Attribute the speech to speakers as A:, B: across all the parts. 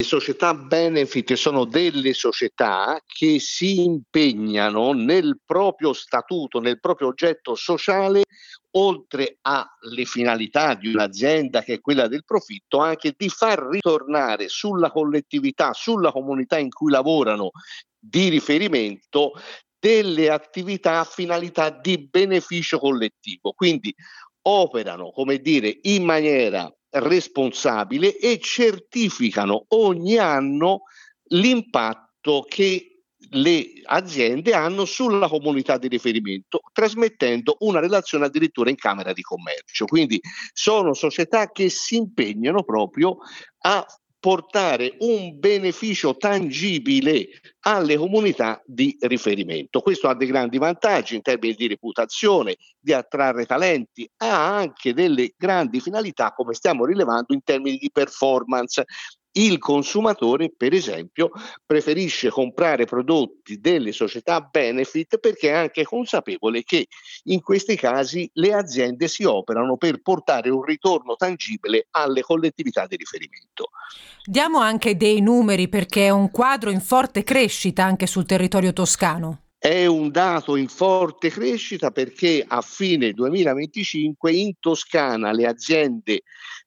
A: Le società benefit sono delle società che si impegnano nel proprio statuto, nel proprio oggetto sociale, oltre alle finalità di un'azienda che è quella del profitto, anche di far ritornare sulla collettività, sulla comunità in cui lavorano di riferimento, delle attività a finalità di beneficio collettivo. Quindi operano, come dire, in maniera responsabile e certificano ogni anno l'impatto che le aziende hanno sulla comunità di riferimento, trasmettendo una relazione addirittura in Camera di Commercio. Quindi sono società che si impegnano proprio a portare un beneficio tangibile alle comunità di riferimento. Questo ha dei grandi vantaggi in termini di reputazione, di attrarre talenti, ha anche delle grandi finalità, come stiamo rilevando, in termini di performance. Il consumatore, per esempio, preferisce comprare prodotti delle società benefit perché è anche consapevole che in questi casi le aziende si operano per portare un ritorno tangibile alle collettività di riferimento.
B: Diamo anche dei numeri perché è un quadro in forte crescita anche sul territorio toscano.
A: È un dato in forte crescita perché a fine 2025 in Toscana le aziende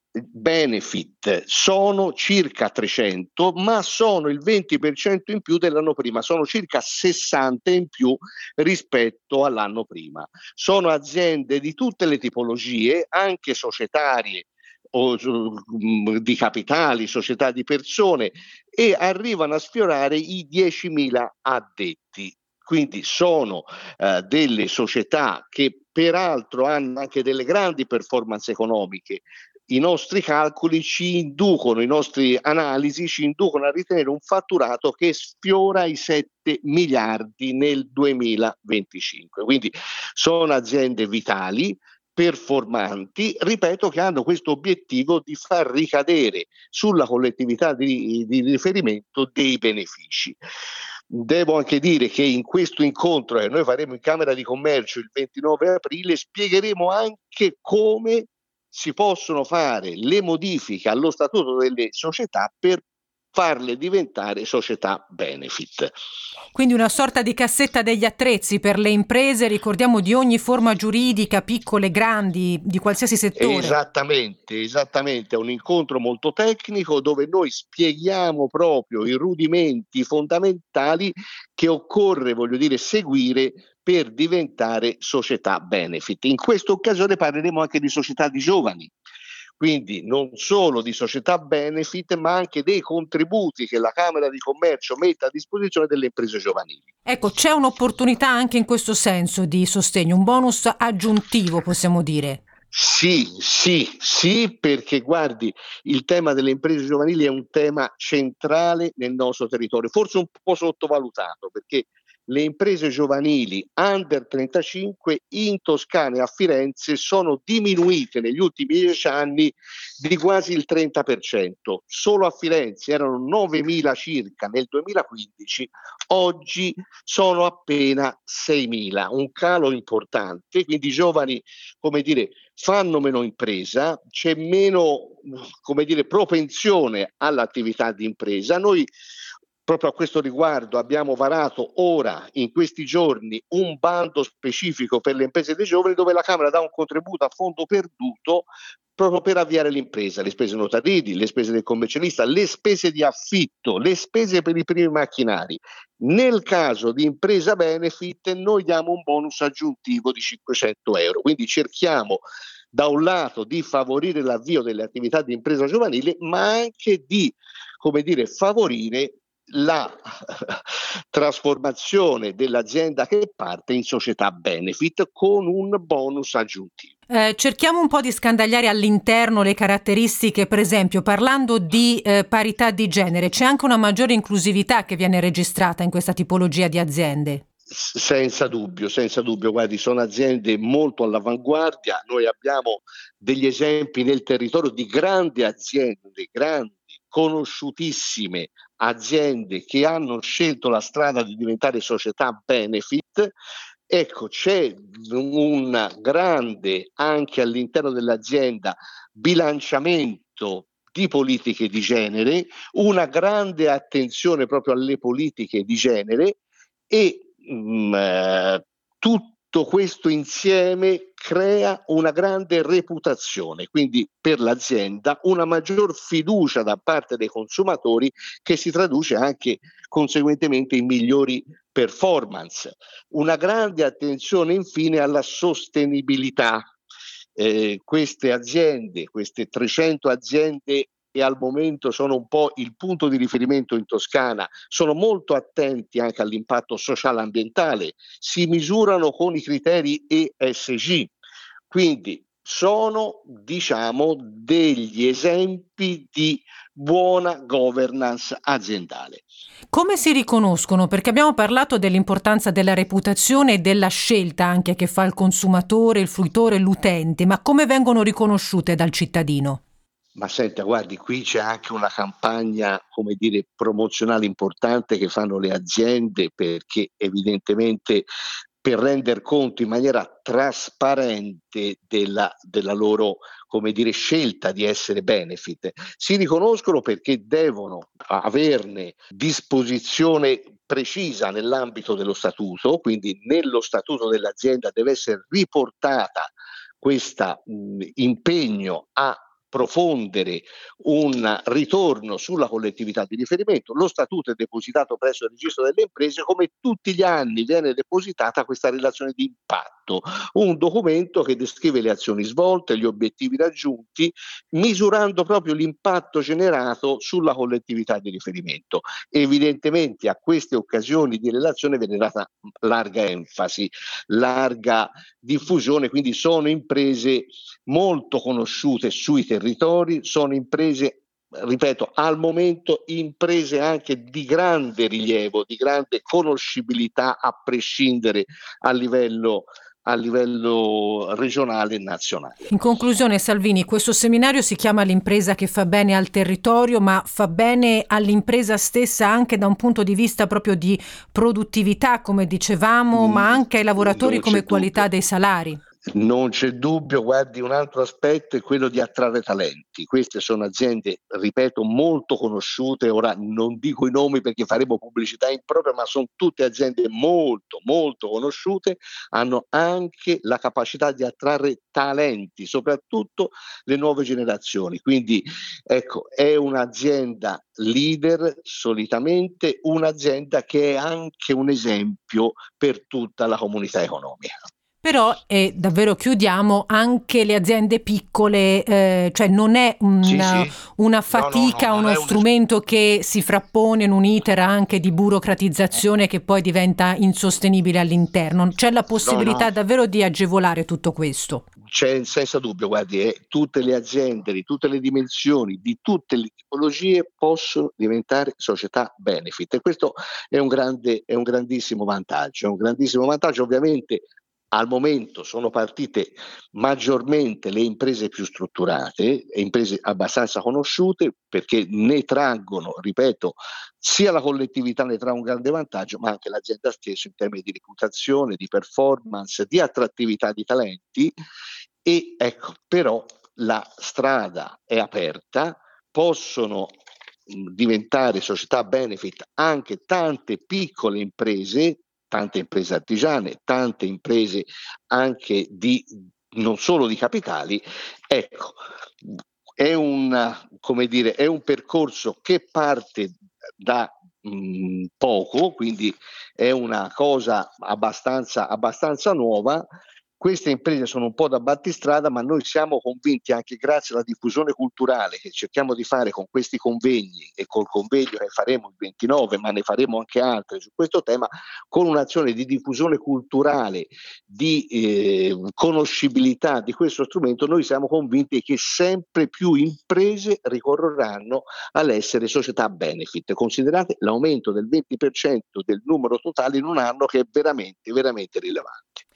A: benefit sono circa 300, ma sono il 20% in più dell'anno prima, sono circa 60 in più rispetto all'anno prima. Sono aziende di tutte le tipologie, anche societarie o di capitali, società di persone, e arrivano a sfiorare i 10.000 addetti. Quindi sono delle società che peraltro hanno anche delle grandi performance economiche. I nostri calcoli ci inducono, i nostri analisi ci inducono a ritenere un fatturato che sfiora i 7 miliardi nel 2025. Quindi sono aziende vitali, performanti, ripeto, che hanno questo obiettivo di far ricadere sulla collettività di riferimento dei benefici. Devo anche dire che in questo incontro che noi faremo in Camera di Commercio il 29 aprile spiegheremo anche come si possono fare le modifiche allo statuto delle società per farle diventare società benefit.
B: Quindi una sorta di cassetta degli attrezzi per le imprese, ricordiamo, di ogni forma giuridica, piccole, grandi, di qualsiasi settore.
A: Esattamente, è un incontro molto tecnico dove noi spieghiamo proprio i rudimenti fondamentali che occorre, seguire per diventare società benefit. In questa occasione parleremo anche di società di giovani, quindi non solo di società benefit, ma anche dei contributi che la Camera di Commercio mette a disposizione delle imprese giovanili.
B: Ecco, c'è un'opportunità anche in questo senso di sostegno, un bonus aggiuntivo, possiamo dire.
A: Sì, perché guardi, il tema delle imprese giovanili è un tema centrale nel nostro territorio, forse un po' sottovalutato, perché le imprese giovanili under 35 in Toscana e a Firenze sono diminuite negli ultimi 10 anni di quasi il 30%. Solo a Firenze erano 9.000 circa nel 2015, oggi sono appena 6.000, un calo importante, quindi i giovani, fanno meno impresa, c'è meno, propensione all'attività di impresa. Noi proprio a questo riguardo abbiamo varato ora, in questi giorni, un bando specifico per le imprese dei giovani dove la Camera dà un contributo a fondo perduto proprio per avviare l'impresa, le spese notarili, le spese del commercialista, le spese di affitto, le spese per i primi macchinari. Nel caso di impresa benefit noi diamo un bonus aggiuntivo di 500 euro, quindi cerchiamo da un lato di favorire l'avvio delle attività di impresa giovanile, ma anche di, favorire la trasformazione dell'azienda che parte in società benefit con un bonus aggiuntivo.
B: Cerchiamo un po' di scandagliare all'interno le caratteristiche, per esempio, parlando di parità di genere, c'è anche una maggiore inclusività che viene registrata in questa tipologia di aziende?
A: Senza dubbio, guardi, sono aziende molto all'avanguardia, noi abbiamo degli esempi nel territorio di grandi aziende, grandi, conosciutissime aziende che hanno scelto la strada di diventare società benefit. Ecco, c'è un grande, anche all'interno dell'azienda, bilanciamento di politiche di genere, una grande attenzione proprio alle politiche di genere e tutto questo insieme crea una grande reputazione, quindi per l'azienda una maggior fiducia da parte dei consumatori che si traduce anche conseguentemente in migliori performance. Una grande attenzione infine alla sostenibilità. Queste aziende, queste 300 aziende che al momento sono un po' il punto di riferimento in Toscana, sono molto attenti anche all'impatto sociale e ambientale, si misurano con i criteri ESG, quindi sono, diciamo, degli esempi di buona governance aziendale.
B: Come si riconoscono? Perché abbiamo parlato dell'importanza della reputazione e della scelta anche che fa il consumatore, il fruitore, l'utente, ma come vengono riconosciute dal cittadino?
A: Ma senta, guardi, qui c'è anche una campagna, come dire, promozionale importante che fanno le aziende, perché evidentemente per render conto in maniera trasparente della loro, come dire, scelta di essere benefit. Si riconoscono perché devono averne disposizione precisa nell'ambito dello statuto, quindi nello statuto dell'azienda deve essere riportata questo impegno a profondere un ritorno sulla collettività di riferimento. Lo statuto è depositato presso il registro delle imprese, come tutti gli anni viene depositata questa relazione di impatto, un documento che descrive le azioni svolte, gli obiettivi raggiunti, misurando proprio l'impatto generato sulla collettività di riferimento. Evidentemente a queste occasioni di relazione viene data larga enfasi, larga diffusione, quindi sono imprese molto conosciute sui territori, sono imprese, ripeto, al momento imprese anche di grande rilievo, di grande conoscibilità a prescindere a livello regionale e nazionale.
B: In conclusione, Salvini, questo seminario si chiama L'impresa che fa bene al territorio, ma fa bene all'impresa stessa anche da un punto di vista proprio di produttività, come dicevamo, ma anche ai lavoratori come qualità dei salari.
A: Non c'è dubbio, guardi, un altro aspetto è quello di attrarre talenti. Queste sono aziende, ripeto, molto conosciute, ora non dico i nomi perché faremo pubblicità impropria, ma sono tutte aziende molto, molto conosciute, hanno anche la capacità di attrarre talenti, soprattutto le nuove generazioni. Quindi, ecco, è un'azienda leader, solitamente un'azienda che è anche un esempio per tutta la comunità economica.
B: Però, e davvero chiudiamo, anche le aziende piccole, cioè non è una fatica,
A: no,
B: uno strumento che si frappone in un iter anche di burocratizzazione che poi diventa insostenibile all'interno. C'è la possibilità davvero di agevolare tutto questo.
A: C'è senza dubbio, guardi, tutte le aziende di tutte le dimensioni, di tutte le tipologie possono diventare società benefit e questo è un grandissimo vantaggio, ovviamente. Al momento sono partite maggiormente le imprese più strutturate, imprese abbastanza conosciute, perché ne traggono, ripeto, sia la collettività ne trae un grande vantaggio, ma anche l'azienda stessa in termini di reputazione, di performance, di attrattività di talenti. E ecco, però la strada è aperta, possono diventare società benefit anche tante piccole imprese, tante imprese artigiane, tante imprese anche non solo di capitali. Ecco, è un percorso che parte da poco, quindi è una cosa abbastanza nuova. Queste imprese sono un po' da battistrada, ma noi siamo convinti, anche grazie alla diffusione culturale che cerchiamo di fare con questi convegni e col convegno che faremo il 29, ma ne faremo anche altri su questo tema, con un'azione di diffusione culturale, di conoscibilità di questo strumento, noi siamo convinti che sempre più imprese ricorreranno all'essere società benefit. Considerate l'aumento del 20% del numero totale in un anno, che è veramente, veramente rilevante.